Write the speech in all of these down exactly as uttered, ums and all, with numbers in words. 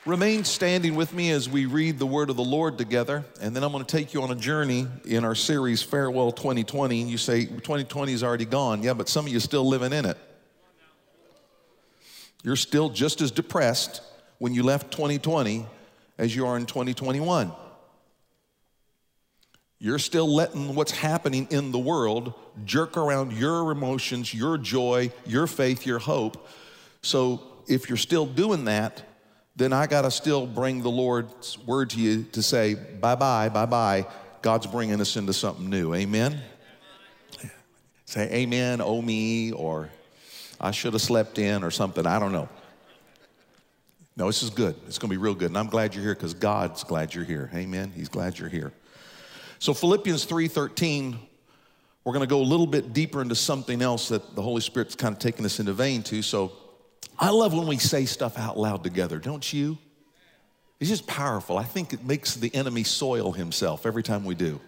Remain standing with me as we read the word of the Lord together, and then I'm going to take you on a journey in our series, Farewell twenty twenty. And you say, twenty twenty is already gone. Yeah, but some of you are still living in it. You're still just as depressed when you left twenty twenty as you are in twenty twenty-one. You're still letting what's happening in the world jerk around your emotions, your joy, your faith, your hope. So if you're still doing that, then I got to still bring the Lord's word to you to say, bye-bye, bye-bye. God's bringing us into something new. Amen? Say amen, oh me, or I should have slept in or something. I don't know. No, this is good. It's going to be real good. And I'm glad you're here because God's glad you're here. Amen? He's glad you're here. So Philippians three thirteen, we're going to go a little bit deeper into something else that the Holy Spirit's kind of taking us into vein to. So I love when we say stuff out loud together, don't you? It's just powerful. I think it makes the enemy soil himself every time we do.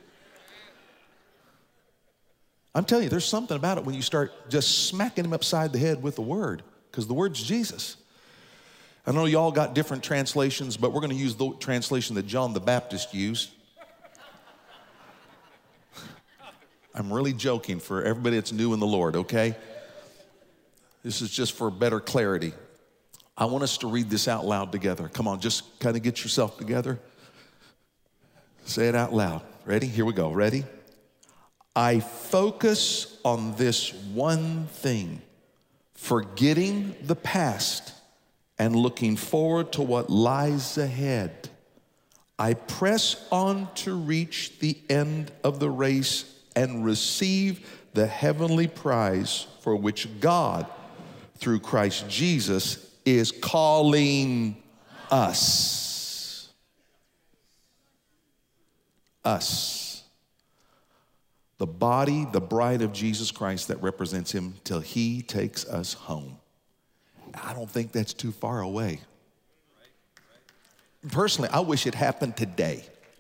I'm telling you, there's something about it when you start just smacking him upside the head with the word, because the word's Jesus. I know y'all got different translations, but we're going to use the translation that John the Baptist used. I'm really joking for everybody that's new in the Lord, okay? This is just for better clarity. I want us to read this out loud together. Come on, just kind of get yourself together. Say it out loud. Ready? Here we go. Ready? I focus on this one thing, forgetting the past and looking forward to what lies ahead. I press on to reach the end of the race and receive the heavenly prize for which God, through Christ Jesus, is calling us. Us. The body, the bride of Jesus Christ that represents him till he takes us home. I don't think that's too far away. Personally, I wish it happened today.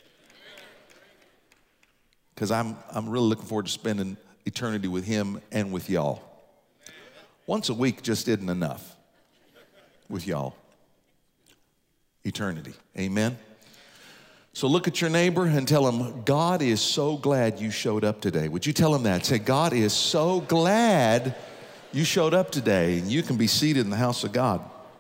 Because I'm, I'm really looking forward to spending eternity with him and with y'all. Once a week just isn't enough with y'all. Eternity. Amen? So look at your neighbor and tell him, God is so glad you showed up today. Would you tell him that? Say, God is so glad you showed up today. And you can be seated in the house of God.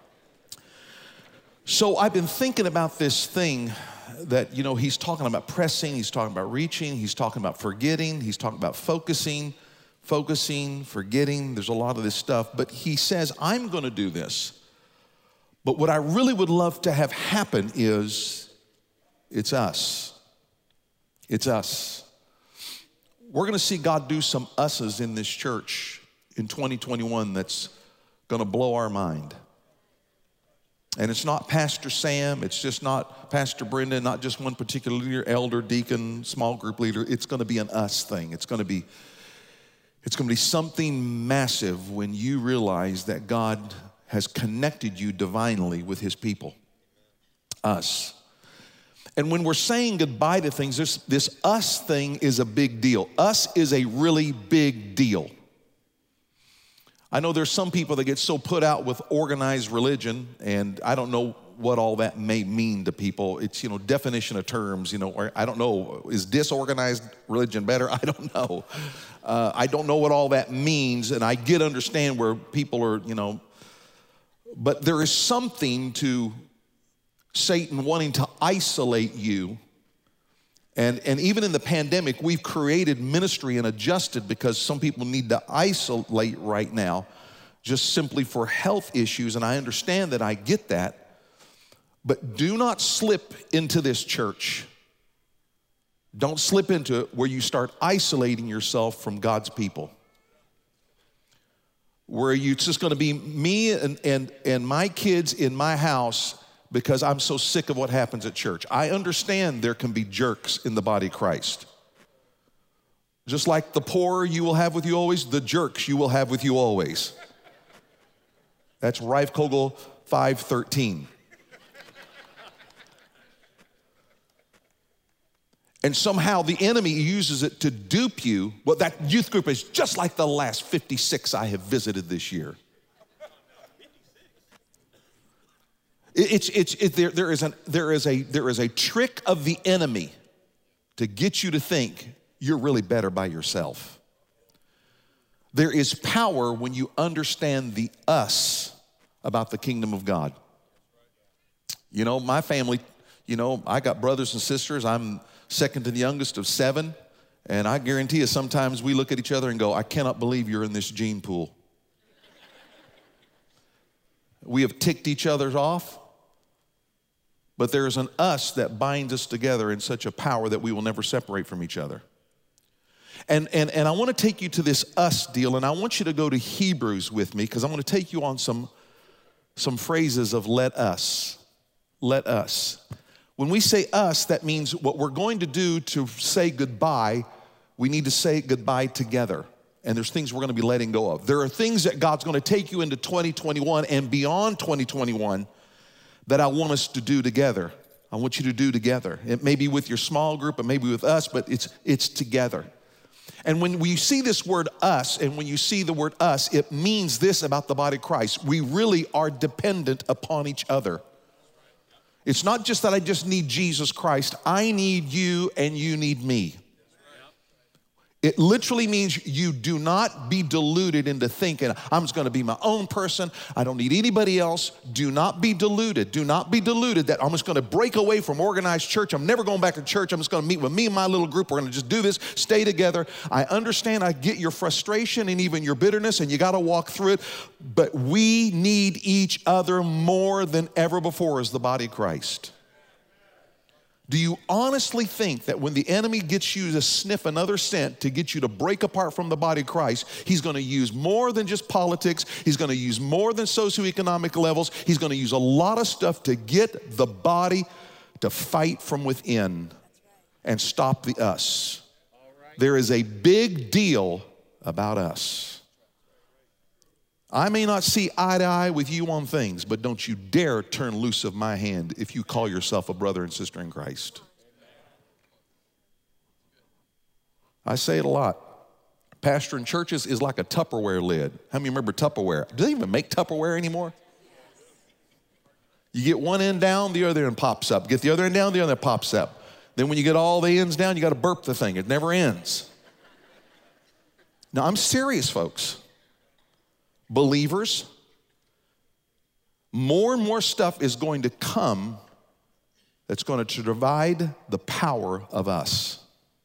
So I've been thinking about this thing that, you know, he's talking about pressing, he's talking about reaching, he's talking about forgetting, he's talking about focusing, focusing, forgetting. There's a lot of this stuff, but he says, I'm going to do this. But what I really would love to have happen is, it's us. It's us. We're going to see God do some us's in this church in twenty twenty-one that's going to blow our mind. And it's not Pastor Sam, it's just not Pastor Brenda, not just one particular leader, elder, deacon, small group leader. It's going to be an us thing. It's going to be, it's going to be something massive when you realize that God has connected you divinely with his people. Us. And when we're saying goodbye to things, this, this us thing is a big deal. Us is a really big deal. I know there's some people that get so put out with organized religion, and I don't know what all that may mean to people. It's, you know, definition of terms, you know, or I don't know, is disorganized religion better? I don't know. Uh, I don't know what all that means, and I get understand where people are, you know, but there is something to Satan wanting to isolate you. And, and even in the pandemic, we've created ministry and adjusted because some people need to isolate right now just simply for health issues. And I understand that, I get that. But do not slip into this church. Don't slip into it where you start isolating yourself from God's people. Where you, it's just going to be me and, and, and my kids in my house because I'm so sick of what happens at church. I understand there can be jerks in the body of Christ. Just like the poor you will have with you always, the jerks you will have with you always. That's Rife Kogel five thirteen. And somehow the enemy uses it to dupe you. Well, that youth group is just like the last fifty-six I have visited this year. It, it's, it's, it, there, there, is an, there, is a, there is a trick of the enemy to get you to think you're really better by yourself. There is power when you understand the us about the kingdom of God. You know, my family, you know, I got brothers and sisters. I'm second to the youngest of seven. And I guarantee you, sometimes we look at each other and go, I cannot believe you're in this gene pool. We have ticked each other off. But there's an us that binds us together in such a power that we will never separate from each other. And, and, and I want to take you to this us deal, and I want you to go to Hebrews with me, because I'm going to take you on some, some phrases of let us. Let us. When we say us, that means what we're going to do to say goodbye, we need to say goodbye together. And there's things we're going to be letting go of. There are things that God's going to take you into twenty twenty-one and beyond twenty twenty-one that I want us to do together. I want you to do together. It may be with your small group, it may be with us, but it's, it's together. And when we see this word us, and when you see the word us, it means this about the body of Christ. We really are dependent upon each other. It's not just that I just need Jesus Christ. I need you and you need me. It literally means you do not be deluded into thinking, I'm just going to be my own person. I don't need anybody else. Do not be deluded. Do not be deluded that I'm just going to break away from organized church. I'm never going back to church. I'm just going to meet with me and my little group. We're going to just do this, stay together. I understand, I get your frustration and even your bitterness, and you got to walk through it. But we need each other more than ever before as the body of Christ. Do you honestly think that when the enemy gets you to sniff another scent to get you to break apart from the body of Christ, he's going to use more than just politics, he's going to use more than socioeconomic levels, he's going to use a lot of stuff to get the body to fight from within and stop the us. There is a big deal about us. I may not see eye to eye with you on things, but don't you dare turn loose of my hand if you call yourself a brother and sister in Christ. I say it a lot. Pastoring churches is like a Tupperware lid. How many remember Tupperware? Do they even make Tupperware anymore? You get one end down, the other end pops up. Get the other end down, the other end pops up. Then when you get all the ends down, you got to burp the thing. It never ends. Now, I'm serious, folks. Believers, more and more stuff is going to come that's going to divide the power of us.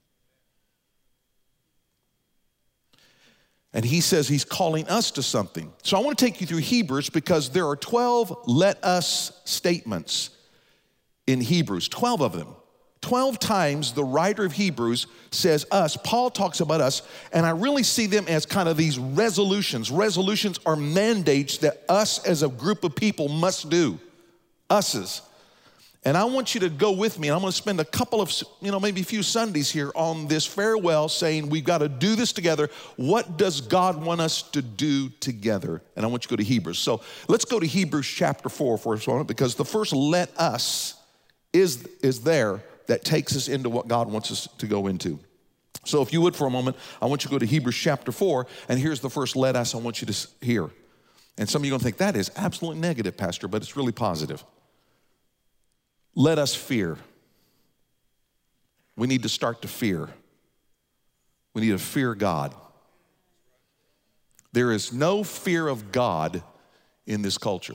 And he says he's calling us to something. So I want to take you through Hebrews because there are twelve let us statements in Hebrews, twelve of them. twelve times the writer of Hebrews says us. Paul talks about us, and I really see them as kind of these resolutions. Resolutions are mandates that us as a group of people must do. Us's. And I want you to go with me, and I'm going to spend a couple of, you know, maybe a few Sundays here on this farewell saying we've got to do this together. What does God want us to do together? And I want you to go to Hebrews. So let's go to Hebrews chapter four for a moment, because the first let us is, is there that takes us into what God wants us to go into. So if you would for a moment, I want you to go to Hebrews chapter four, and here's the first let us I want you to hear. And some of you are going to think, that is absolutely negative, Pastor, but it's really positive. Let us fear. We need to start to fear. We need to fear God. There is no fear of God in this culture.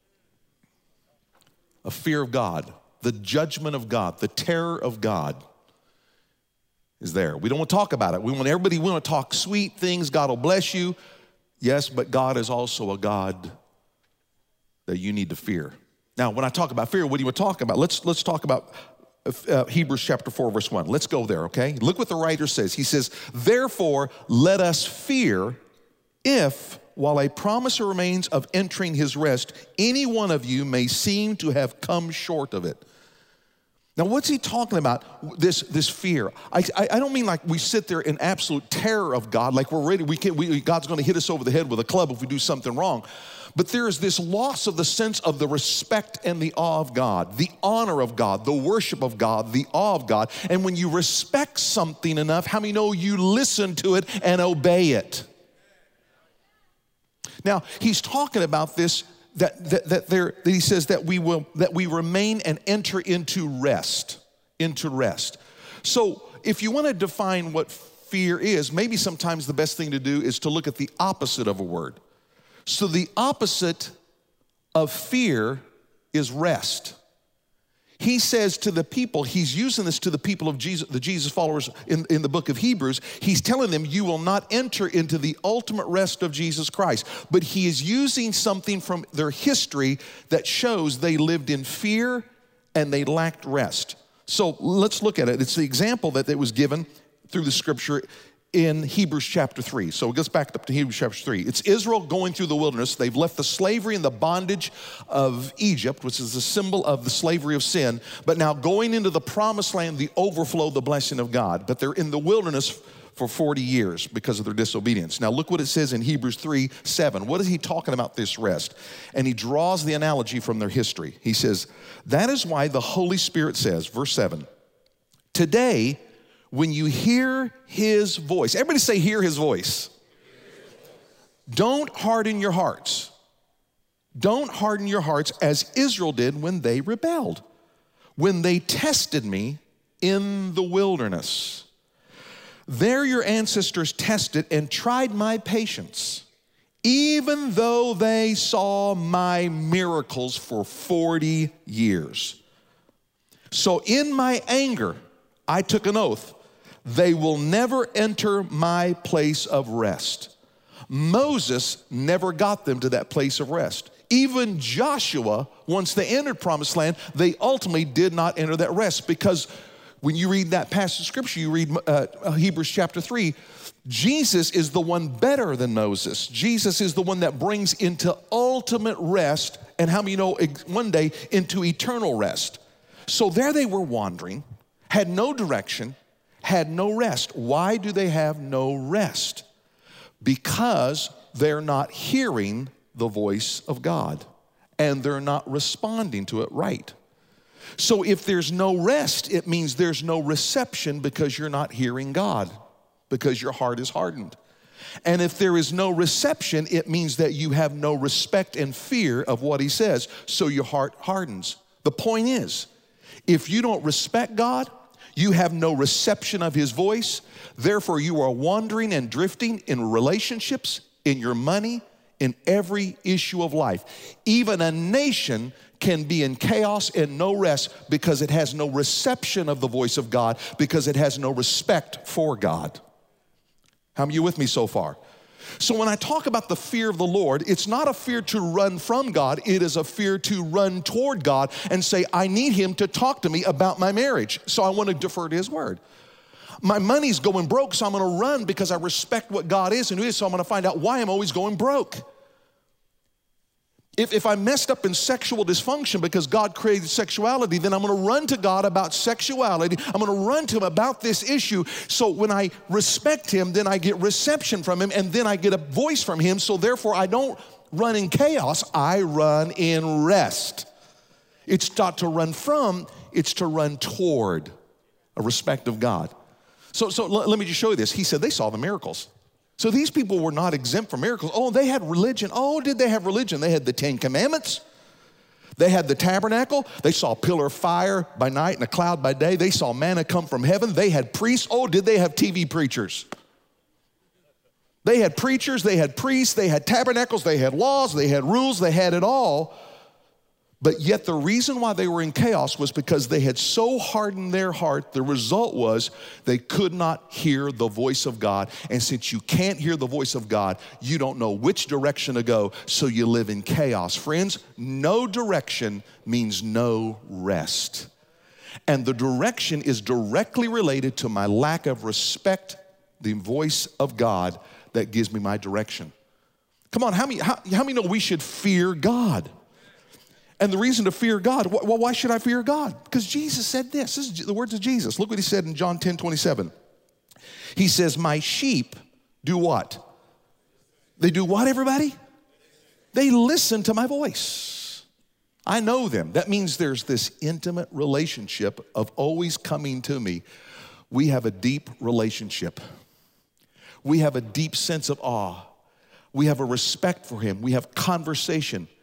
A fear of God. The judgment of God, the terror of God is there. We don't want to talk about it. We want everybody, we want to talk sweet things. God will bless you. Yes, but God is also a God that you need to fear. Now, when I talk about fear, what do you talk about? Let's, let's talk about uh, Hebrews chapter four, verse one. Let's go there, okay? Look what the writer says. He says, therefore, let us fear if, while a promise remains of entering his rest, any one of you may seem to have come short of it. Now, what's he talking about, this, this fear? I, I, I don't mean like we sit there in absolute terror of God, like we're ready, we can, we, God's going to hit us over the head with a club if we do something wrong. But there is this loss of the sense of the respect and the awe of God, the honor of God, the worship of God, the awe of God. And when you respect something enough, how many know you listen to it and obey it? Now, he's talking about this that that that there that he says that we will that we remain and enter into rest, into rest. So if you want to define what fear is, maybe sometimes the best thing to do is to look at the opposite of a word. So the opposite of fear is rest. He says to the people, he's using this to the people of Jesus, the Jesus followers in, in the book of Hebrews, he's telling them you will not enter into the ultimate rest of Jesus Christ. But he is using something from their history that shows they lived in fear and they lacked rest. So let's look at it. It's the example that it was given through the scripture in Hebrews chapter three. So it goes back up to Hebrews chapter three. It's Israel going through the wilderness. They've left the slavery and the bondage of Egypt, which is the symbol of the slavery of sin, but now going into the promised land, the overflow, the blessing of God. But they're in the wilderness for forty years because of their disobedience. Now look what it says in Hebrews three seven. What is he talking about this rest? And he draws the analogy from their history. He says, that is why the Holy Spirit says, verse seven, today, when you hear his voice, everybody say, hear his voice. Don't harden your hearts. Don't harden your hearts as Israel did when they rebelled, when they tested me in the wilderness. There your ancestors tested and tried my patience, even though they saw my miracles for forty years. So in my anger, I took an oath. They will never enter my place of rest. Moses never got them to that place of rest. Even Joshua, once they entered promised land, they ultimately did not enter that rest, because when you read that passage of scripture, you read uh, Hebrews chapter three, Jesus is the one better than Moses. Jesus is the one that brings into ultimate rest, and how many know one day into eternal rest. So there they were wandering, had no direction, had no rest. Why do they have no rest? Because they're not hearing the voice of God, and they're not responding to it right. So if there's no rest, it means there's no reception, because you're not hearing God, because your heart is hardened. And if there is no reception, it means that you have no respect and fear of what he says, so your heart hardens. The point is, if you don't respect God, you have no reception of his voice. Therefore, you are wandering and drifting in relationships, in your money, in every issue of life. Even a nation can be in chaos and no rest because it has no reception of the voice of God, because it has no respect for God. How are you with me so far? So when I talk about the fear of the Lord, it's not a fear to run from God. It is a fear to run toward God and say, I need him to talk to me about my marriage, so I want to defer to his word. My money's going broke, so I'm going to run because I respect what God is and who he is, so I'm going to find out why I'm always going broke. If, if I messed up in sexual dysfunction because God created sexuality, then I'm going to run to God about sexuality. I'm going to run to him about this issue. So when I respect him, then I get reception from him, and then I get a voice from him. So therefore, I don't run in chaos. I run in rest. It's not to run from, it's to run toward a respect of God. So, so l- let me just show you this. He said they saw the miracles. So these people were not exempt from miracles. Oh, they had religion. Oh, did they have religion? They had the Ten Commandments. They had the tabernacle. They saw a pillar of fire by night and a cloud by day. They saw manna come from heaven. They had priests. Oh, did they have T V preachers? They had preachers. They had priests. They had tabernacles. They had laws. They had rules. They had it all. But yet the reason why they were in chaos was because they had so hardened their heart. The result was they could not hear the voice of God. And since you can't hear the voice of God, you don't know which direction to go, so you live in chaos. Friends, no direction means no rest. And the direction is directly related to my lack of respect, the voice of God that gives me my direction. Come on, how many, how, how many know we should fear God? And the reason to fear God, well, why should I fear God? Because Jesus said this. This is the words of Jesus. Look what he said in John ten twenty-seven. He says, my sheep do what? They do what, everybody? They listen to my voice. I know them. That means there's this intimate relationship of always coming to me. We have a deep relationship. We have a deep sense of awe. We have a respect for him. We have conversation.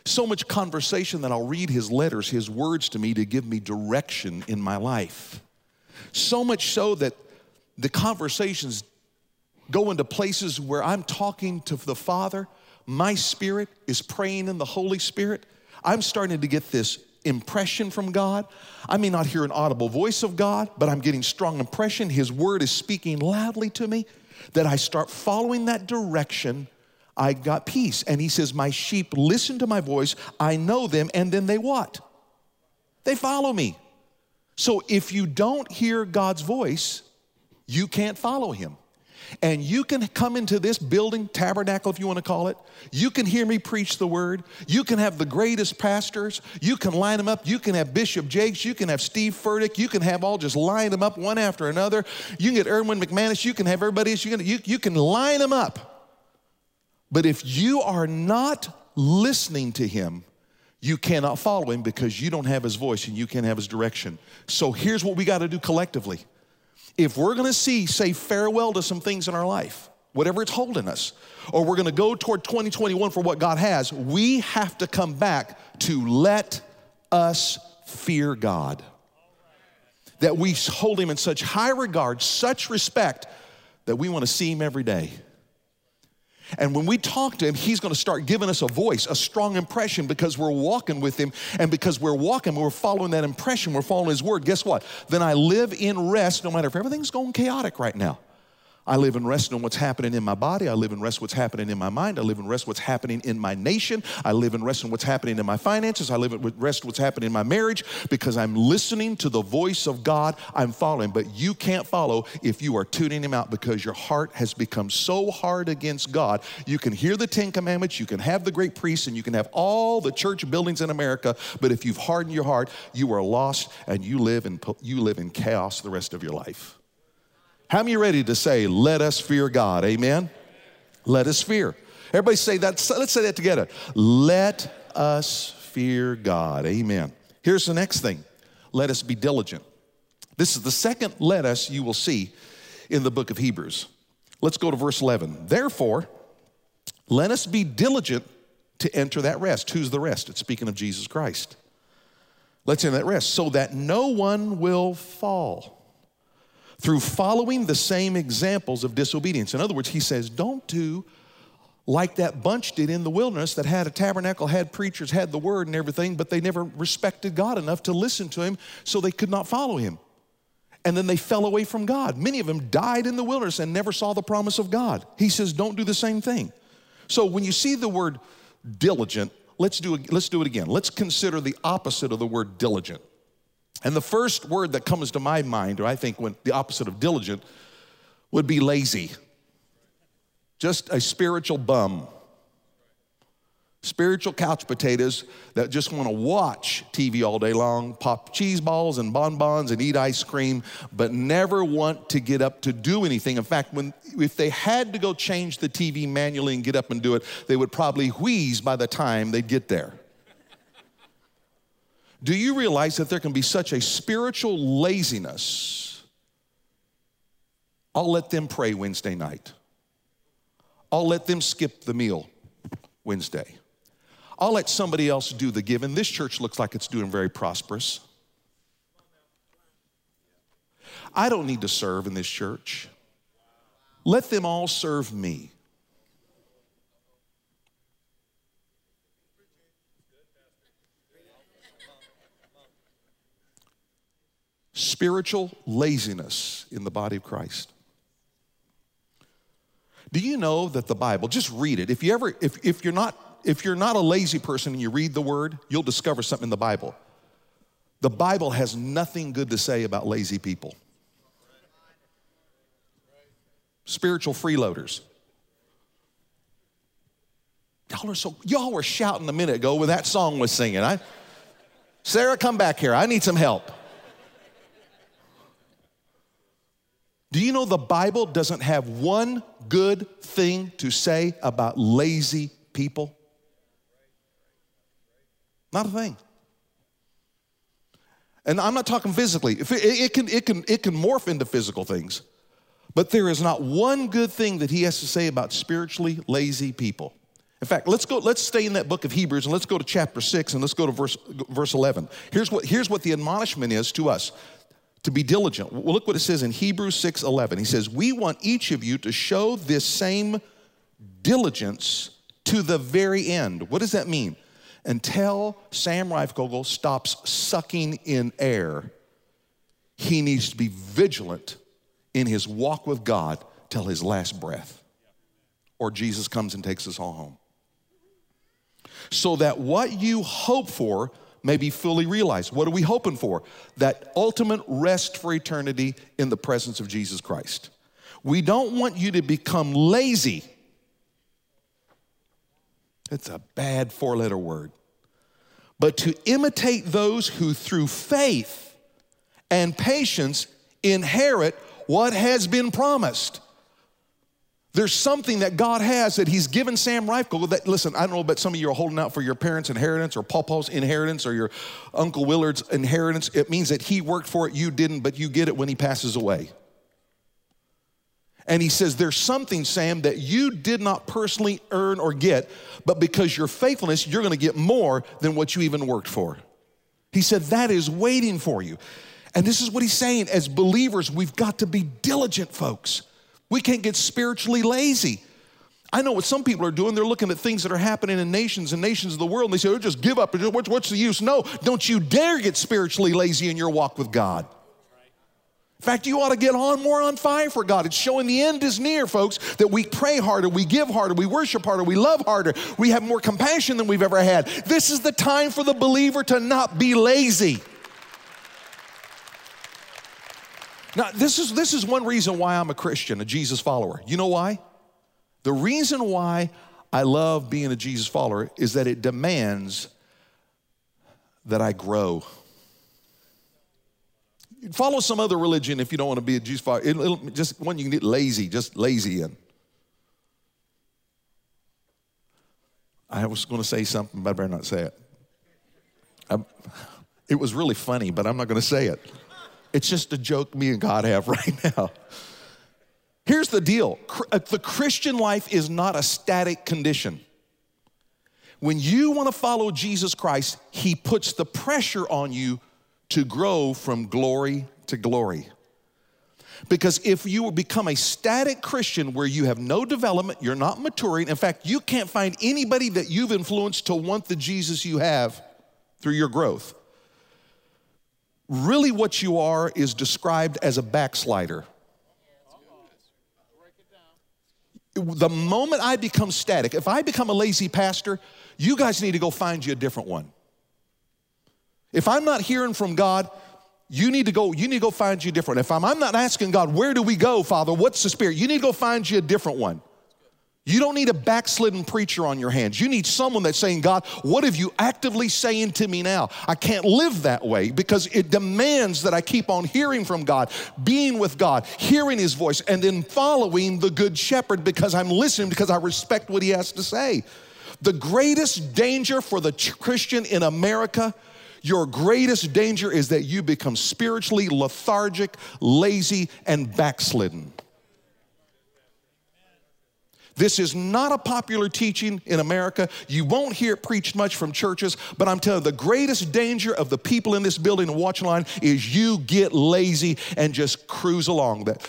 So much conversation that I'll read his letters, his words to me to give me direction in my life. So much so that the conversations go into places where I'm talking to the Father. My spirit is praying in the Holy Spirit. I'm starting to get this impression from God. I may not hear an audible voice of God, but I'm getting strong impression. His word is speaking loudly to me, that I start following that direction. I got peace. And he says, my sheep listen to my voice. I know them. And then they what? They follow me. So if you don't hear God's voice, you can't follow him. And you can come into this building, tabernacle if you want to call it. You can hear me preach the word. You can have the greatest pastors. You can line them up. You can have Bishop Jakes. You can have Steve Furtick. You can have all just line them up one after another. You can get Erwin McManus. You can have everybody else. You can, you, you can line them up. But if you are not listening to him, you cannot follow him because you don't have his voice and you can't have his direction. So here's what we got to do collectively. If we're going to see, say farewell to some things in our life, whatever it's holding us, or we're going to go toward twenty twenty-one for what God has, we have to come back to let us fear God. That we hold him in such high regard, such respect, that we want to see him every day. And when we talk to him, he's going to start giving us a voice, a strong impression, because we're walking with him. And because we're walking, we're following that impression, we're following his word. Guess what? Then I live in rest no matter if everything's going chaotic right now. I live in rest in what's happening in my body. I live in rest what's happening in my mind. I live in rest what's happening in my nation. I live in rest in what's happening in my finances. I live in rest what's happening in my marriage because I'm listening to the voice of God. I'm following. But you can't follow if you are tuning him out because your heart has become so hard against God. You can hear the Ten Commandments. You can have the great priests and you can have all the church buildings in America. But if you've hardened your heart, you are lost and you live in, you live in chaos the rest of your life. How many are ready to say, let us fear God? Amen? Let us fear. Everybody say that. Let's say that together. Let us fear God. Amen. Here's the next thing. Let us be diligent. This is the second let us you will see in the book of Hebrews. Let's go to verse eleven. Therefore, let us be diligent to enter that rest. Who's the rest? It's speaking of Jesus Christ. Let's enter that rest so that no one will fall through following the same examples of disobedience. In other words, he says, don't do like that bunch did in the wilderness that had a tabernacle, had preachers, had the word and everything, but they never respected God enough to listen to him, so they could not follow him. And then they fell away from God. Many of them died in the wilderness and never saw the promise of God. He says, don't do the same thing. So when you see the word diligent, let's do, let's do it again. Let's consider the opposite of the word diligent. And the first word that comes to my mind, or I think when the opposite of diligent, would be lazy. Just a spiritual bum. Spiritual couch potatoes that just want to watch T V all day long, pop cheese balls and bonbons and eat ice cream, but never want to get up to do anything. In fact, when if they had to go change the T V manually and get up and do it, they would probably wheeze by the time they'd get there. Do you realize that there can be such a spiritual laziness? I'll let them pray Wednesday night. I'll let them skip the meal Wednesday. I'll let somebody else do the giving. This church looks like it's doing very prosperous. I don't need to serve in this church. Let them all serve me. Spiritual laziness in the body of Christ. Do you know that the Bible, just read it. If you ever, if, if you're not, if you're not a lazy person and you read the word, you'll discover something in the Bible. The Bible has nothing good to say about lazy people. Spiritual freeloaders. Y'all are so, y'all were shouting a minute ago when that song was singing. I, Sarah, come back here. I need some help. Do you know the Bible doesn't have one good thing to say about lazy people? Not a thing. And I'm not talking physically. It, it, can, it, can, it can morph into physical things. But there is not one good thing that he has to say about spiritually lazy people. In fact, let's go, let's stay in that book of Hebrews and let's go to chapter six and let's go to verse, verse eleven. Here's what, here's what the admonishment is to us, to be diligent. Well, look what it says in Hebrews six eleven. He says, we want each of you to show this same diligence to the very end. What does that mean? Until Sam Reifkogel stops sucking in air, he needs to be vigilant in his walk with God till his last breath, or Jesus comes and takes us all home. So that what you hope for may be fully realized. What are we hoping for? That ultimate rest for eternity in the presence of Jesus Christ. We don't want you to become lazy. It's a bad four-letter word. But to imitate those who through faith and patience inherit what has been promised. There's something that God has that he's given Sam Reifkogel that, listen, I don't know, but some of you are holding out for your parents' inheritance or Papa's inheritance or your Uncle Willard's inheritance. It means that he worked for it, you didn't, but you get it when he passes away. And he says, there's something, Sam, that you did not personally earn or get, but because your faithfulness, you're gonna get more than what you even worked for. He said, that is waiting for you. And this is what he's saying, as believers, we've got to be diligent, folks. We can't get spiritually lazy. I know what some people are doing. They're looking at things that are happening in nations and nations of the world, and they say, oh, just give up. What's the use? No, don't you dare get spiritually lazy in your walk with God. In fact, you ought to get on more on fire for God. It's showing the end is near, folks, that we pray harder, we give harder, we worship harder, we love harder, we have more compassion than we've ever had. This is the time for the believer to not be lazy. Now, this is, this is one reason why I'm a Christian, a Jesus follower. You know why? The reason why I love being a Jesus follower is that it demands that I grow. Follow some other religion if you don't want to be a Jesus follower. It, it'll, just one you can get lazy, just lazy in. I was going to say something, but I better not say it. I, it was really funny, but I'm not going to say it. It's just a joke me and God have right now. Here's the deal. The Christian life is not a static condition. When you want to follow Jesus Christ, he puts the pressure on you to grow from glory to glory. Because if you become a static Christian where you have no development, you're not maturing, in fact, you can't find anybody that you've influenced to want the Jesus you have through your growth. Really what you are is described as a backslider. The moment I become static, if I become a lazy pastor, you guys need to go find you a different one. If I'm not hearing from God, you need to go, you need to go find you a different one. If I'm, I'm not asking God, where do we go, Father? What's the Spirit? You need to go find you a different one. You don't need a backslidden preacher on your hands. You need someone that's saying, God, what have you actively saying to me now? I can't live that way because it demands that I keep on hearing from God, being with God, hearing his voice, and then following the good shepherd because I'm listening because I respect what he has to say. The greatest danger for the Christian in America, your greatest danger is that you become spiritually lethargic, lazy, and backslidden. This is not a popular teaching in America. You won't hear it preached much from churches, but I'm telling you, the greatest danger of the people in this building and watching line is you get lazy and just cruise along. That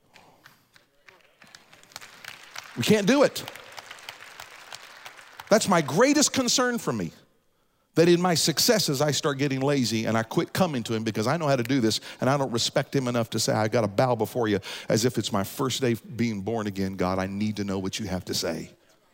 we can't do it. That's my greatest concern for me. That in my successes, I start getting lazy and I quit coming to him because I know how to do this and I don't respect him enough to say, I got to bow before you as if it's my first day being born again. God, I need to know what you have to say.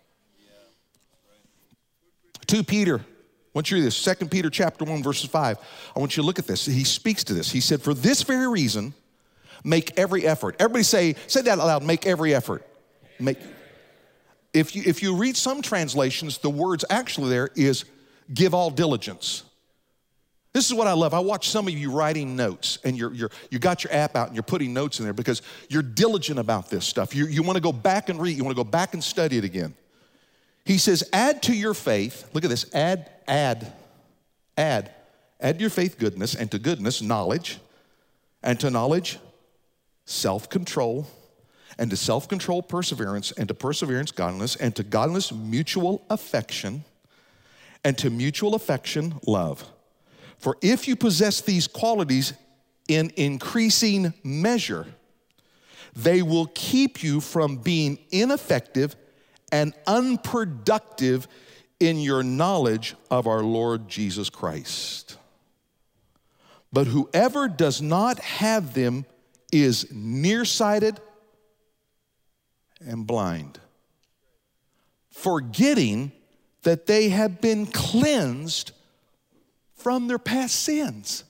Second Peter, I want you to read this. Second Peter chapter one, verses five. I want you to look at this. He speaks to this. He said, for this very reason, make every effort. Everybody say, say that out loud, make every effort. Make. If you, if you read some translations, the words actually there is give all diligence. This is what I love. I watch some of you writing notes and you're, you're, you got your app out and you're putting notes in there because you're diligent about this stuff. You, you want to go back and read. You want to go back and study it again. He says, add to your faith, look at this, add, add, add, add to your faith goodness, and to goodness knowledge, and to knowledge self-control, and to self-control perseverance, and to perseverance godliness, and to godliness mutual affection, and to mutual affection love. For if you possess these qualities in increasing measure, they will keep you from being ineffective and unproductive in your knowledge of our Lord Jesus Christ. But whoever does not have them is nearsighted and blind, forgetting that they have been cleansed from their past sins.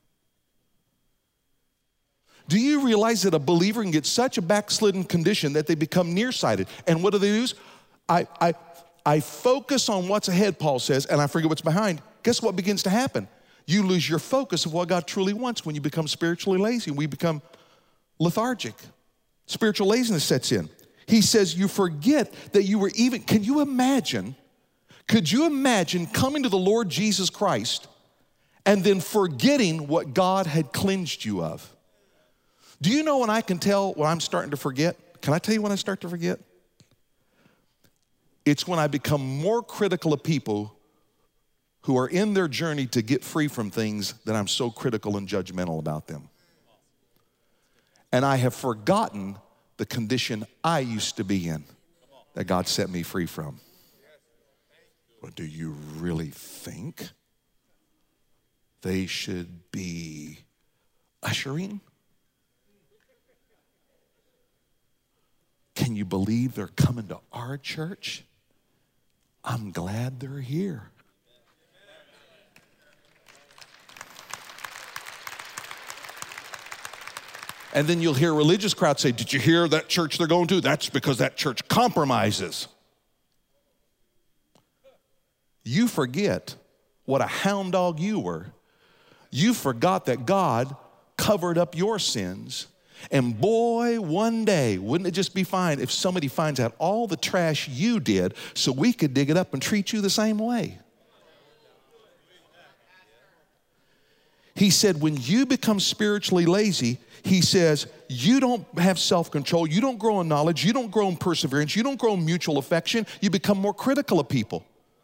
Do you realize that a believer can get such a backslidden condition that they become nearsighted? And what do they do? I, I, I focus on what's ahead, Paul says, and I forget what's behind. Guess what begins to happen? You lose your focus of what God truly wants when you become spiritually lazy. We become lethargic. Spiritual laziness sets in. He says you forget that you were even, can you imagine, could you imagine coming to the Lord Jesus Christ and then forgetting what God had cleansed you of? Do you know when I can tell when I'm starting to forget? Can I tell you when I start to forget? It's when I become more critical of people who are in their journey to get free from things that I'm so critical and judgmental about them. And I have forgotten the condition I used to be in that God set me free from. But do you really think they should be ushering? Can you believe they're coming to our church? I'm glad they're here. And then you'll hear a religious crowd say, did you hear that church they're going to? That's because that church compromises. You forget what a hound dog you were. You forgot that God covered up your sins. And boy, one day, wouldn't it just be fine if somebody finds out all the trash you did so we could dig it up and treat you the same way? He said, when you become spiritually lazy, he says, you don't have self-control, you don't grow in knowledge, you don't grow in perseverance, you don't grow in mutual affection, you become more critical of people.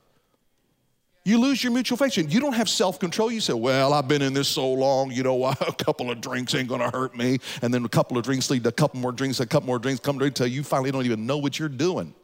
You lose your mutual affection. You don't have self-control. You say, well, I've been in this so long, you know, a couple of drinks ain't gonna hurt me. And then a couple of drinks lead to a couple more drinks, a couple more drinks come to until you finally don't even know what you're doing.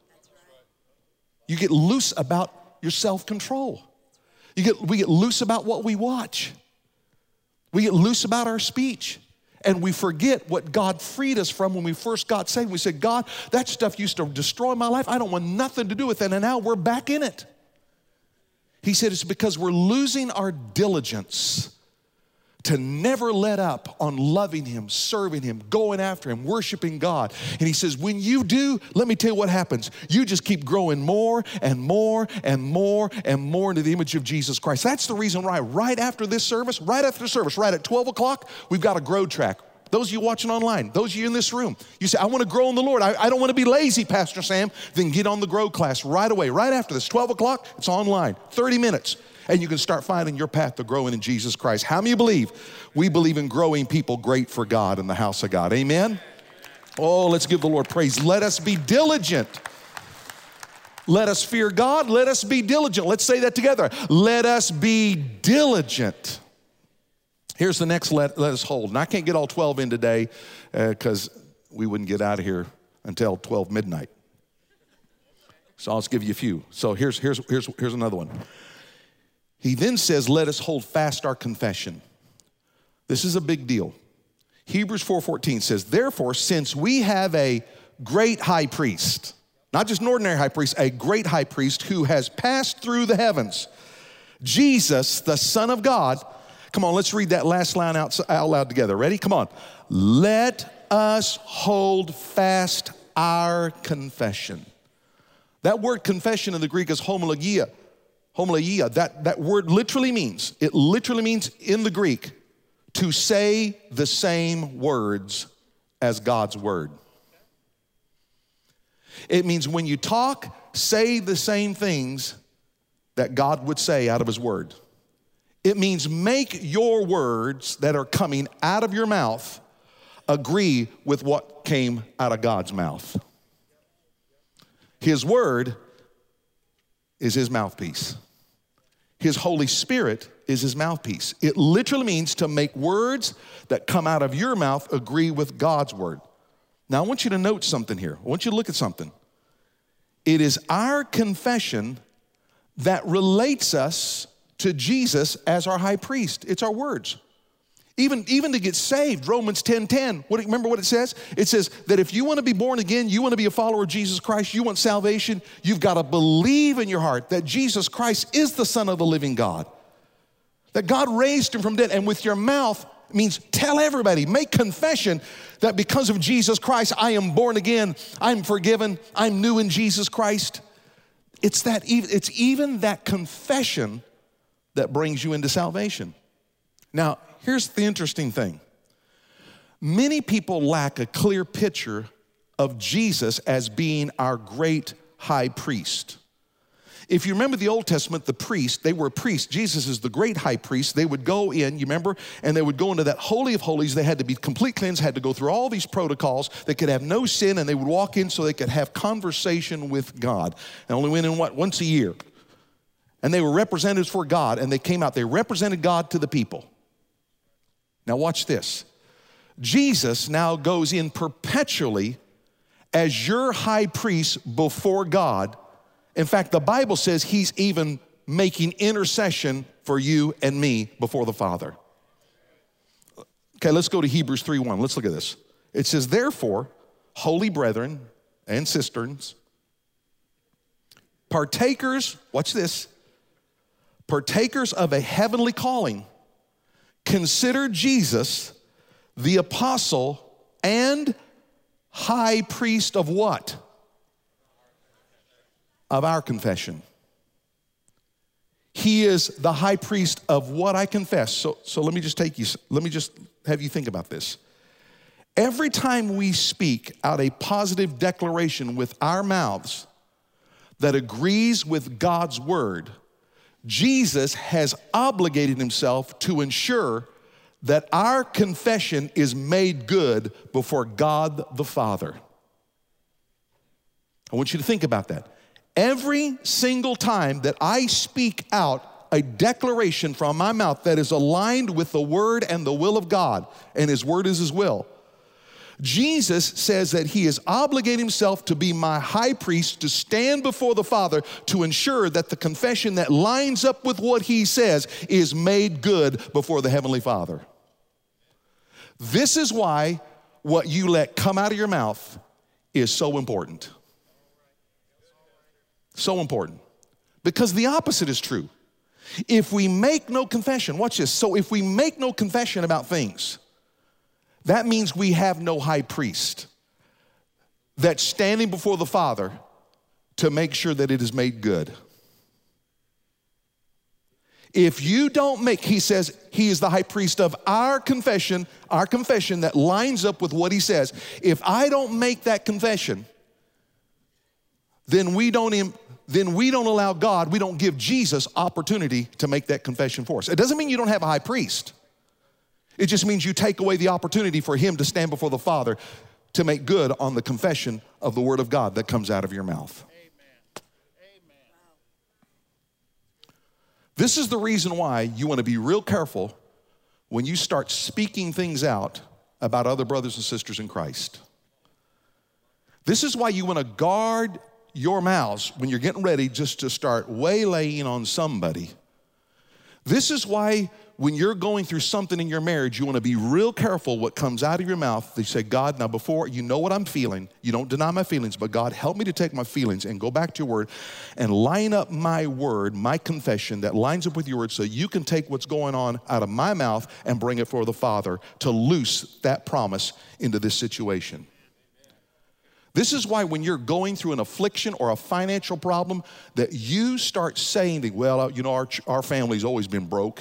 You get loose about your self-control. You get, we get loose about what we watch. We get loose about our speech. And we forget what God freed us from when we first got saved. We said, God, that stuff used to destroy my life. I don't want nothing to do with it. And now we're back in it. He said it's because we're losing our diligence to never let up on loving him, serving him, going after him, worshiping God. And he says, when you do, let me tell you what happens. You just keep growing more and more and more and more into the image of Jesus Christ. That's the reason why right after this service, right after the service, right at twelve o'clock, we've got a grow track. Those of you watching online, those of you in this room, you say, I want to grow in the Lord. I, I don't want to be lazy, Pastor Sam. Then get on the grow class right away, right after this. twelve o'clock, it's online, thirty minutes. And you can start finding your path to growing in Jesus Christ. How many believe? We believe in growing people great for God in the house of God. Amen? Oh, let's give the Lord praise. Let us be diligent. Let us fear God. Let us be diligent. Let's say that together. Let us be diligent. Here's the next let, let us hold. And I can't get all twelve in today because uh, we wouldn't get out of here until twelve midnight. So I'll just give you a few. So here's, here's, here's, here's another one. He then says, let us hold fast our confession. This is a big deal. Hebrews four fourteen says, therefore, since we have a great high priest, not just an ordinary high priest, a great high priest who has passed through the heavens, Jesus, the Son of God. Come on, let's read that last line out, out loud together. Ready? Come on. Let us hold fast our confession. That word confession in the Greek is homologia. Homologia, that, that word literally means, it literally means in the Greek, to say the same words as God's word. It means when you talk, say the same things that God would say out of his word. It means make your words that are coming out of your mouth agree with what came out of God's mouth. His word is his mouthpiece. His Holy Spirit is his mouthpiece. It literally means to make words that come out of your mouth agree with God's word. Now, I want you to note something here. I want you to look at something. It is our confession that relates us to Jesus as our high priest. It's our words. Even, even to get saved, Romans ten ten, what, remember what it says? It says that if you want to be born again, you want to be a follower of Jesus Christ, you want salvation, you've got to believe in your heart that Jesus Christ is the Son of the living God, that God raised him from dead. And with your mouth means tell everybody, make confession that because of Jesus Christ, I am born again, I'm forgiven, I'm new in Jesus Christ. It's that, it's even that confession that brings you into salvation. Now, here's the interesting thing. Many people lack a clear picture of Jesus as being our great high priest. If you remember the Old Testament, the priests, they were priests. Jesus is the great high priest. They would go in, you remember, and they would go into that Holy of Holies. They had to be complete cleansed, had to go through all these protocols. They could have no sin, and they would walk in so they could have conversation with God. They only went in, what, once a year. And they were representatives for God, and they came out. They represented God to the people. Now watch this. Jesus now goes in perpetually as your high priest before God. In fact, the Bible says he's even making intercession for you and me before the Father. Okay, let's go to Hebrews three one. Let's look at this. It says, therefore, holy brethren and sisters, partakers, watch this, partakers of a heavenly calling, consider Jesus the apostle and high priest of what? Of our confession. He is the high priest of what I confess. So, so let me just take you, let me just have you think about this. Every time we speak out a positive declaration with our mouths that agrees with God's word, Jesus has obligated himself to ensure that our confession is made good before God the Father. I want you to think about that. Every single time that I speak out a declaration from my mouth that is aligned with the word and the will of God, and his word is his will, Jesus says that he is obligating himself to be my high priest, to stand before the Father to ensure that the confession that lines up with what he says is made good before the Heavenly Father. This is why what you let come out of your mouth is so important. So important. Because the opposite is true. If we make no confession, watch this. So if we make no confession about things, that means we have no high priest that's standing before the Father to make sure that it is made good. If you don't make, he says, he is the high priest of our confession, our confession that lines up with what he says. If I don't make that confession, then we don't, then we don't allow God, we don't give Jesus opportunity to make that confession for us. It doesn't mean you don't have a high priest. It just means you take away the opportunity for him to stand before the Father to make good on the confession of the word of God that comes out of your mouth. Amen. Amen. This is the reason why you want to be real careful when you start speaking things out about other brothers and sisters in Christ. This is why you want to guard your mouths when you're getting ready just to start waylaying on somebody. This is why when you're going through something in your marriage, you want to be real careful what comes out of your mouth. You say, God, now before, you know what I'm feeling. You don't deny my feelings, but God, help me to take my feelings and go back to your word and line up my word, my confession that lines up with your word so you can take what's going on out of my mouth and bring it for the Father to loose that promise into this situation. This is why when you're going through an affliction or a financial problem that you start saying, well, you know, our, our family's always been broke.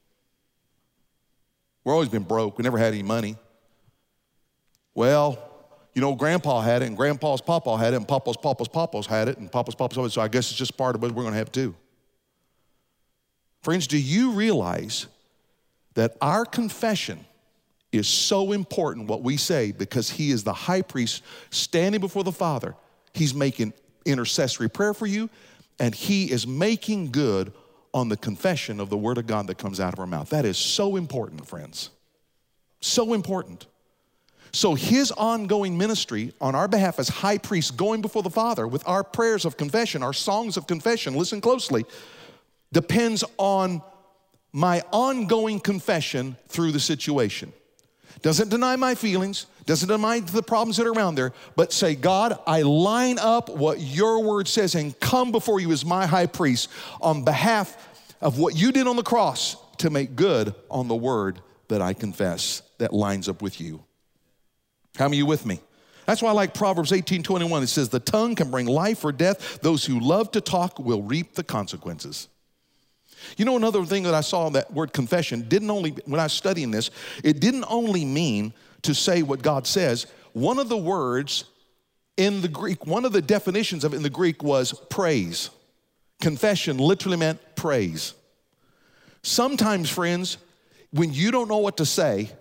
We've always been broke. We never had any money. Well, you know, Grandpa had it, and Grandpa's Papa had it, and Papa's Papa's Papa's had it, and Papa's Papa's had it, so I guess it's just part of what we're going to have too. Friends, do you realize that our confession is so important what we say because he is the high priest standing before the Father. He's making intercessory prayer for you, and he is making good on the confession of the word of God that comes out of our mouth. That is so important, friends. So important. So his ongoing ministry on our behalf as high priest going before the Father with our prayers of confession, our songs of confession, listen closely, depends on my ongoing confession through the situation. Doesn't deny my feelings, doesn't deny the problems that are around there, but say, God, I line up what your word says and come before you as my high priest on behalf of what you did on the cross to make good on the word that I confess that lines up with you. How many of you with me? That's why I like Proverbs eighteen twenty-one. It says, the tongue can bring life or death. Those who love to talk will reap the consequences. You know, another thing that I saw in that word confession didn't only, when I was studying this, it didn't only mean to say what God says. One of the words in the Greek, one of the definitions of it in the Greek was praise. Confession literally meant praise. Sometimes, friends, when you don't know what to say,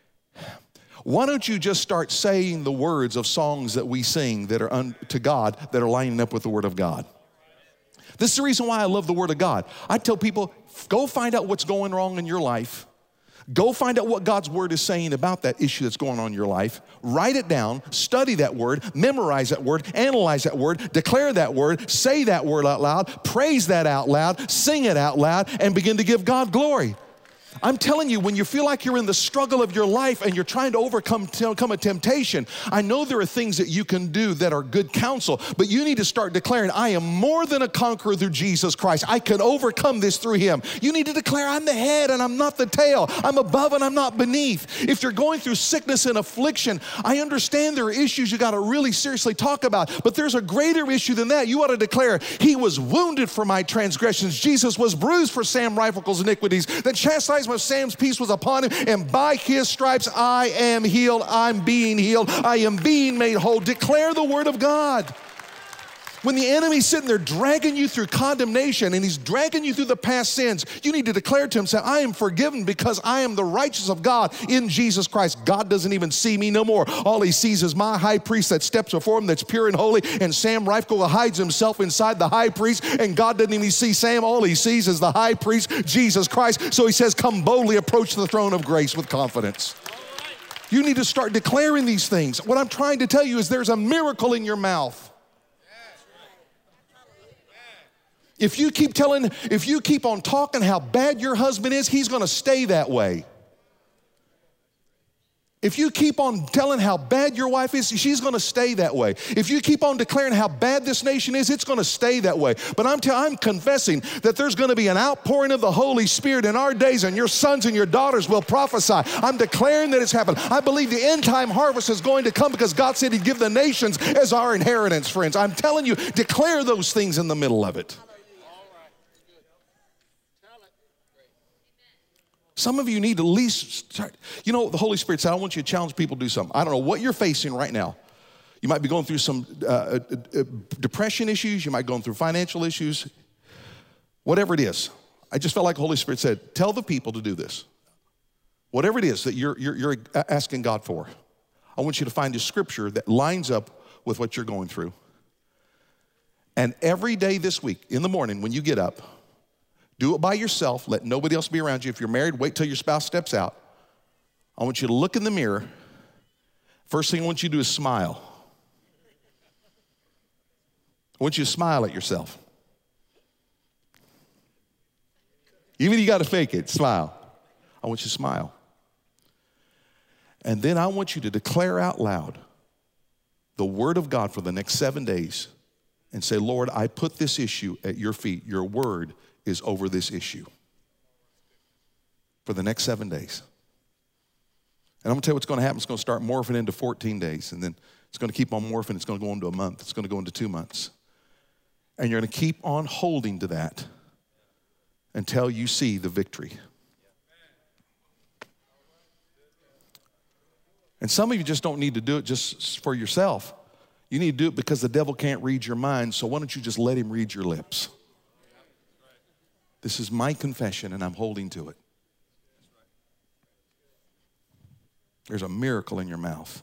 why don't you just start saying the words of songs that we sing that are un- to God that are lining up with the Word of God? This is the reason why I love the Word of God. I tell people, go find out what's going wrong in your life. Go find out what God's Word is saying about that issue that's going on in your life. Write it down, study that Word, memorize that Word, analyze that Word, declare that Word, say that Word out loud, praise that out loud, sing it out loud, and begin to give God glory. I'm telling you, when you feel like you're in the struggle of your life and you're trying to overcome come a temptation, I know there are things that you can do that are good counsel, but you need to start declaring, I am more than a conqueror through Jesus Christ. I can overcome this through him. You need to declare, I'm the head and I'm not the tail. I'm above and I'm not beneath. If you're going through sickness and affliction, I understand there are issues you got to really seriously talk about, but there's a greater issue than that. You ought to declare, he was wounded for my transgressions. Jesus was bruised for Sam Rifle's iniquities. The chastisement of Sam's peace was upon him, and by his stripes I am healed. I'm being healed. I am being made whole. Declare the word of God. When the enemy's sitting there dragging you through condemnation and he's dragging you through the past sins, you need to declare to him, say, I am forgiven because I am the righteous of God in Jesus Christ. God doesn't even see me no more. All he sees is my high priest that steps before him that's pure and holy, and Sam Rifle hides himself inside the high priest, and God doesn't even see Sam. All he sees is the high priest, Jesus Christ. So he says, come boldly approach the throne of grace with confidence. You need to start declaring these things. What I'm trying to tell you is there's a miracle in your mouth. If you keep telling, if you keep on talking how bad your husband is, he's going to stay that way. If you keep on telling how bad your wife is, she's going to stay that way. If you keep on declaring how bad this nation is, it's going to stay that way. But I'm t- I'm confessing that there's going to be an outpouring of the Holy Spirit in our days, and your sons and your daughters will prophesy. I'm declaring that it's happened. I believe the end time harvest is going to come because God said he'd give the nations as our inheritance, friends. I'm telling you, declare those things in the middle of it. Some of you need to at least start. You know, the Holy Spirit said, I want you to challenge people to do something. I don't know what you're facing right now. You might be going through some uh, uh, uh, depression issues. You might be going through financial issues. Whatever it is. I just felt like the Holy Spirit said, tell the people to do this. Whatever it is that you're, you're, you're asking God for, I want you to find a scripture that lines up with what you're going through. And every day this week, in the morning when you get up, do it by yourself. Let nobody else be around you. If you're married, wait till your spouse steps out. I want you to look in the mirror. First thing I want you to do is smile. I want you to smile at yourself. Even if you got to fake it, smile. I want you to smile. And then I want you to declare out loud the word of God for the next seven days and say, Lord, I put this issue at your feet. Your word is over this issue for the next seven days. And I'm going to tell you what's going to happen. It's going to start morphing into fourteen days, and then it's going to keep on morphing. It's going to go into a month. It's going to go into two months. And you're going to keep on holding to that until you see the victory. And some of you just don't need to do it just for yourself. You need to do it because the devil can't read your mind, so why don't you just let him read your lips? This is my confession, and I'm holding to it. There's a miracle in your mouth.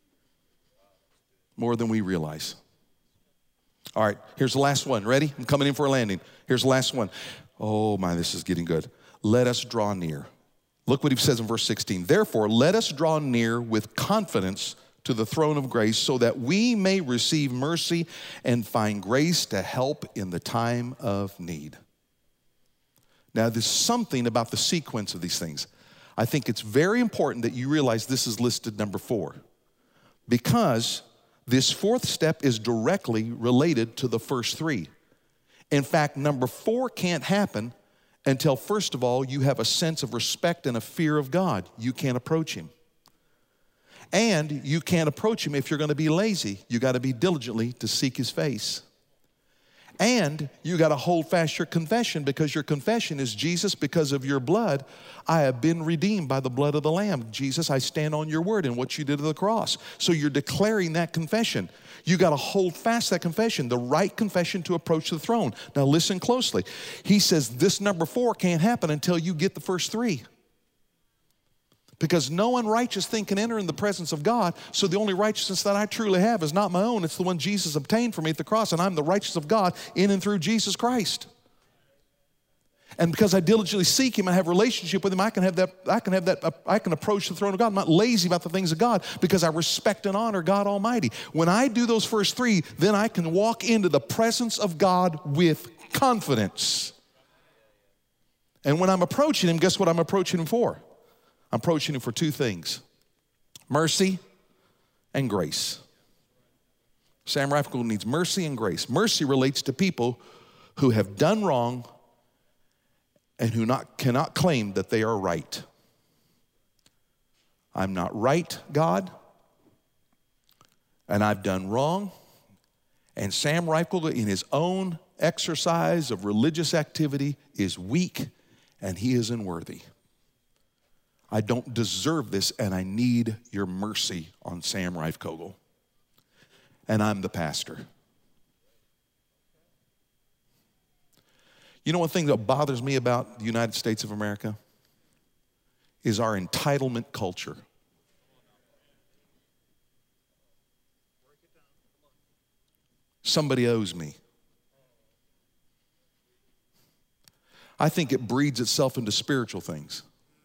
More than we realize. All right, here's the last one. Ready? I'm coming in for a landing. Here's the last one. Oh my, this is getting good. Let us draw near. Look what he says in verse sixteen. Therefore, let us draw near with confidence to the throne of grace so that we may receive mercy and find grace to help in the time of need. Now, there's something about the sequence of these things. I think it's very important that you realize this is listed number four, because this fourth step is directly related to the first three. In fact, number four can't happen until, first of all, you have a sense of respect and a fear of God. You can't approach him. And you can't approach him if you're going to be lazy. You got to be diligently to seek his face. And you got to hold fast your confession, because your confession is, Jesus, because of your blood, I have been redeemed by the blood of the Lamb. Jesus, I stand on your word and what you did at the cross. So you're declaring that confession. You got to hold fast that confession, the right confession to approach the throne. Now listen closely. He says this number four can't happen until you get the first three. Because no unrighteous thing can enter in the presence of God. So the only righteousness that I truly have is not my own. It's the one Jesus obtained for me at the cross. And I'm the righteousness of God in and through Jesus Christ. And because I diligently seek him, I have a relationship with him, I can have that, I can have that, I can approach the throne of God. I'm not lazy about the things of God, because I respect and honor God Almighty. When I do those first three, then I can walk into the presence of God with confidence. And when I'm approaching him, guess what I'm approaching him for? I'm approaching him for two things: mercy and grace. Sam Rifle needs mercy and grace. Mercy relates to people who have done wrong and who not, cannot claim that they are right. I'm not right, God, and I've done wrong. And Sam Rifle, in his own exercise of religious activity, is weak and he is unworthy. I don't deserve this, and I need your mercy on Sam Reifkogel. And I'm the pastor. You know, one thing that bothers me about the United States of America is our entitlement culture. Somebody owes me. I think it breeds itself into spiritual things.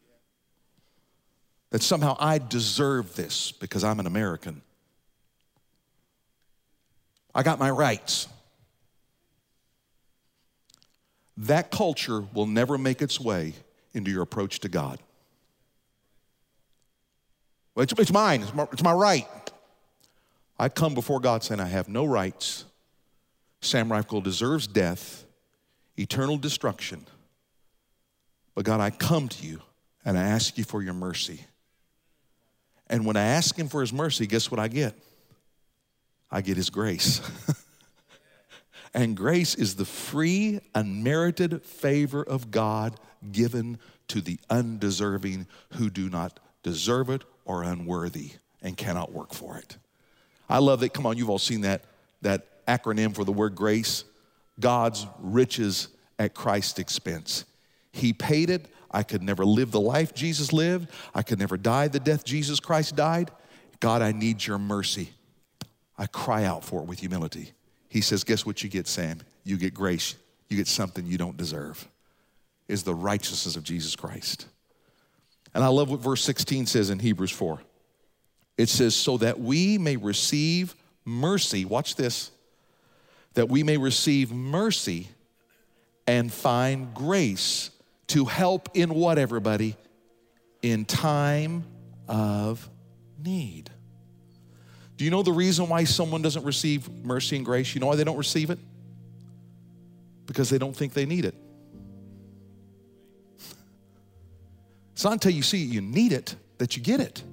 That somehow I deserve this because I'm an American. I got my rights. That culture will never make its way into your approach to God. Well, it's, it's mine, it's my, it's my right. I come before God saying I have no rights. Sam Reifkogel deserves death, eternal destruction. But God, I come to you and I ask you for your mercy. And when I ask him for his mercy, guess what I get? I get his grace. And grace is the free, unmerited favor of God given to the undeserving who do not deserve it or are unworthy and cannot work for it. I love that. Come on, you've all seen that, that acronym for the word grace. God's riches at Christ's expense. He paid it. I could never live the life Jesus lived. I could never die the death Jesus Christ died. God, I need your mercy. I cry out for it with humility. He says, guess what you get, Sam? You get grace. You get something you don't deserve. Is the righteousness of Jesus Christ. And I love what verse sixteen says in Hebrews four. It says, so that we may receive mercy. Watch this. That we may receive mercy and find grace to help in what, everybody? In time of need. Do you know the reason why someone doesn't receive mercy and grace? You know why they don't receive it? Because they don't think they need it. It's not until you see you need it that you get it.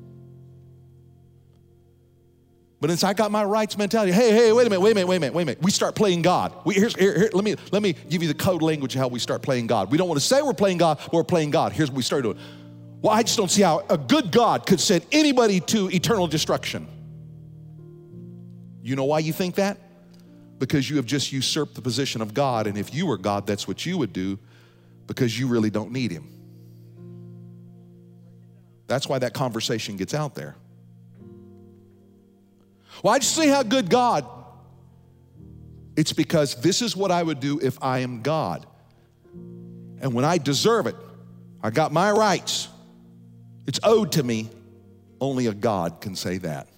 But it's I got my rights mentality. Hey, hey, wait a minute, wait a minute, wait a minute, wait a minute. We start playing God. We, here's, here, here, let me, let me give you the code language of how we start playing God. We don't want to say we're playing God, but we're playing God. Here's what we start doing. Well, I just don't see how a good God could send anybody to eternal destruction. You know why you think that? Because you have just usurped the position of God, and if you were God, that's what you would do, because you really don't need him. That's why that conversation gets out there. Well, I just see how good God. It's because this is what I would do if I am God. And when I deserve it, I got my rights. It's owed to me. Only a God can say that.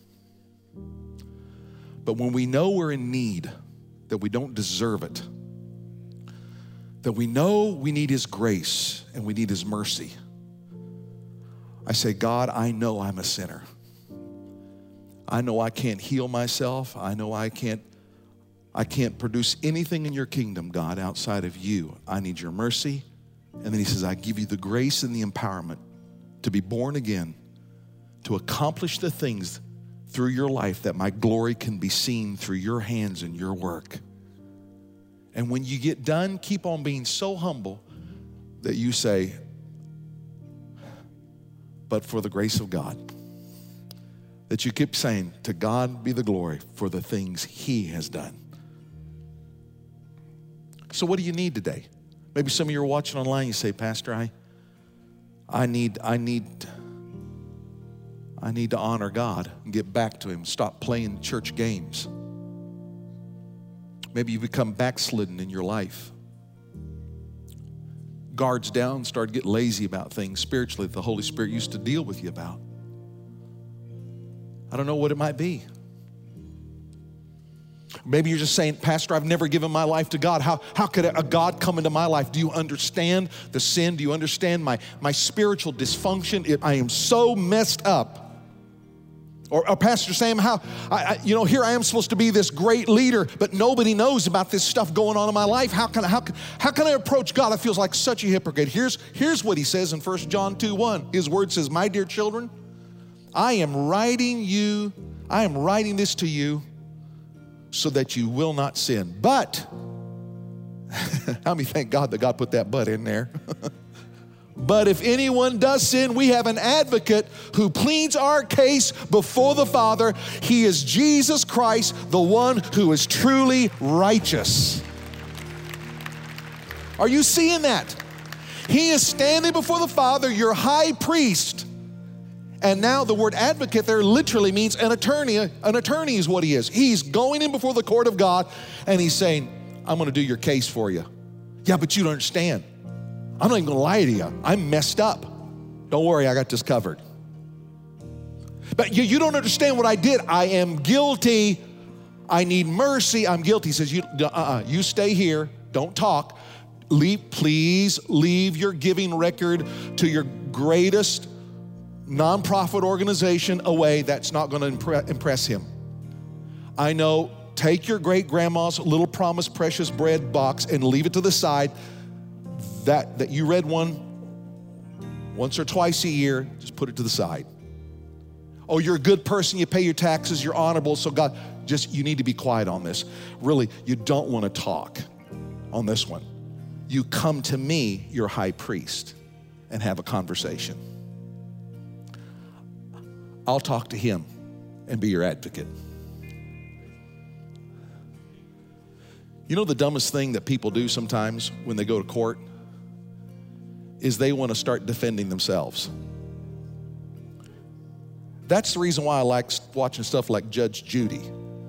But when we know we're in need, that we don't deserve it, that we know we need His grace and we need His mercy, I say, God, I know I'm a sinner. I know I can't heal myself. I know I can't, I can't produce anything in your kingdom, God, outside of you. I need your mercy. And then He says, I give you the grace and the empowerment to be born again, to accomplish the things through your life that my glory can be seen through your hands and your work. And when you get done, keep on being so humble that you say, but for the grace of God. That you keep saying, to God be the glory for the things He has done. So what do you need today? Maybe some of you are watching online, you say, Pastor, I, I need, I need, I need to honor God and get back to Him. Stop playing church games. Maybe you become backslidden in your life. Guards down, start getting lazy about things spiritually that the Holy Spirit used to deal with you about. I don't know what it might be. Maybe you're just saying, Pastor, I've never given my life to God. How, how could a God come into my life? Do you understand the sin? Do you understand my, my spiritual dysfunction? It, I am so messed up. Or, or Pastor Sam, how, I, I, you know, here I am supposed to be this great leader, but nobody knows about this stuff going on in my life. How can I, how, how can I approach God? I feel like such a hypocrite. Here's, here's what He says in First John two one. His word says, my dear children, I am writing you, I am writing this to you so that you will not sin. But, how many thank God that God put that but in there? But if anyone does sin, we have an advocate who pleads our case before the Father. He is Jesus Christ, the one who is truly righteous. Are you seeing that? He is standing before the Father, your high priest. And now the word advocate there literally means an attorney. An attorney is what he is. He's going in before the court of God and he's saying, I'm going to do your case for you. Yeah, but you don't understand. I'm not even going to lie to you. I'm messed up. Don't worry, I got this covered. But you, you don't understand what I did. I am guilty. I need mercy. I'm guilty. He says, you, uh-uh, you stay here. Don't talk. Leave, please leave your giving record to your greatest nonprofit organization away. That's not going to impre- impress him. I know, take your great-grandma's Little Promise Precious Bread box and leave it to the side. That, that you read one once or twice a year, just put it to the side. Oh, you're a good person, you pay your taxes, you're honorable, so God, just, you need to be quiet on this. Really, you don't want to talk on this one. You come to me, your high priest, and have a conversation. I'll talk to him and be your advocate. You know the dumbest thing that people do sometimes when they go to court is they want to start defending themselves. That's the reason why I like watching stuff like Judge Judy.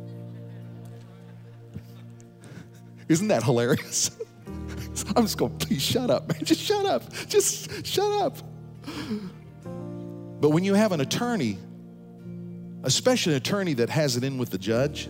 Isn't that hilarious? I'm just going, please shut up, man. Just shut up. Just shut up. But when you have an attorney, especially an attorney that has it in with the judge,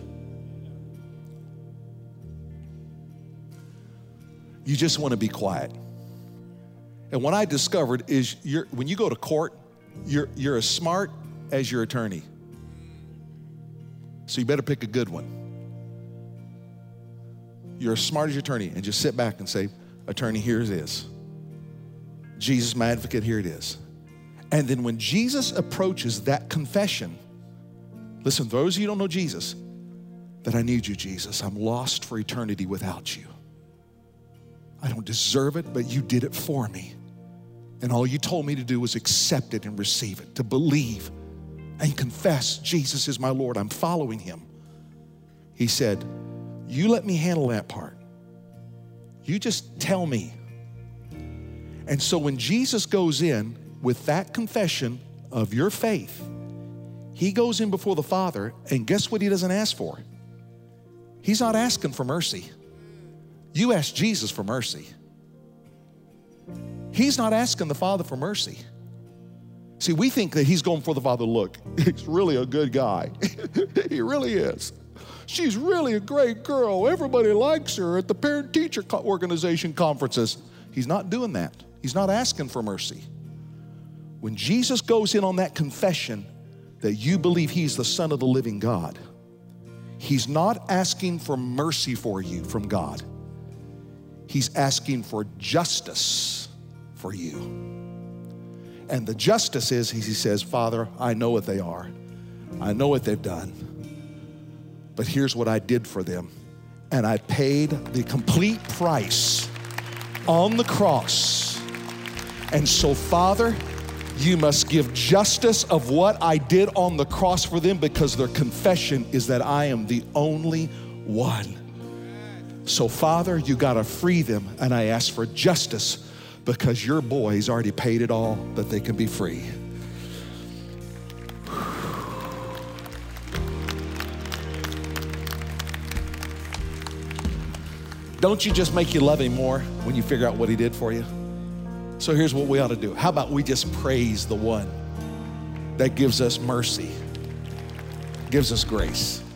you just want to be quiet. And what I discovered is you're, when you go to court, you're, you're as smart as your attorney. So you better pick a good one. You're as smart as your attorney, and just sit back and say, attorney, here it is. Jesus, my advocate, here it is. And then when Jesus approaches that confession, listen, those of you who don't know Jesus, that I need you, Jesus. I'm lost for eternity without you. I don't deserve it, but you did it for me. And all you told me to do was accept it and receive it, to believe and confess Jesus is my Lord. I'm following him. He said, you let me handle that part. You just tell me. And so when Jesus goes in with that confession of your faith, he goes in before the Father, and guess what he doesn't ask for? He's not asking for mercy. You ask Jesus for mercy. He's not asking the Father for mercy. See, we think that he's going for the Father, look, he's really a good guy. He really is. She's really a great girl. Everybody likes her at the parent-teacher organization conferences. He's not doing that. He's not asking for mercy. When Jesus goes in on that confession that you believe he's the Son of the living God, he's not asking for mercy for you from God. He's asking for justice for you. And the justice is, he says, Father, I know what they are. I know what they've done. But here's what I did for them. And I paid the complete price on the cross. And so, Father, you must give justice of what I did on the cross for them, because their confession is that I am the only one. So, Father, you got to free them, and I ask for justice because your boy's already paid it all that they can be free. Don't you just make you love him more when you figure out what he did for you? So here's what we ought to do. How about we just praise the one that gives us mercy, gives us grace.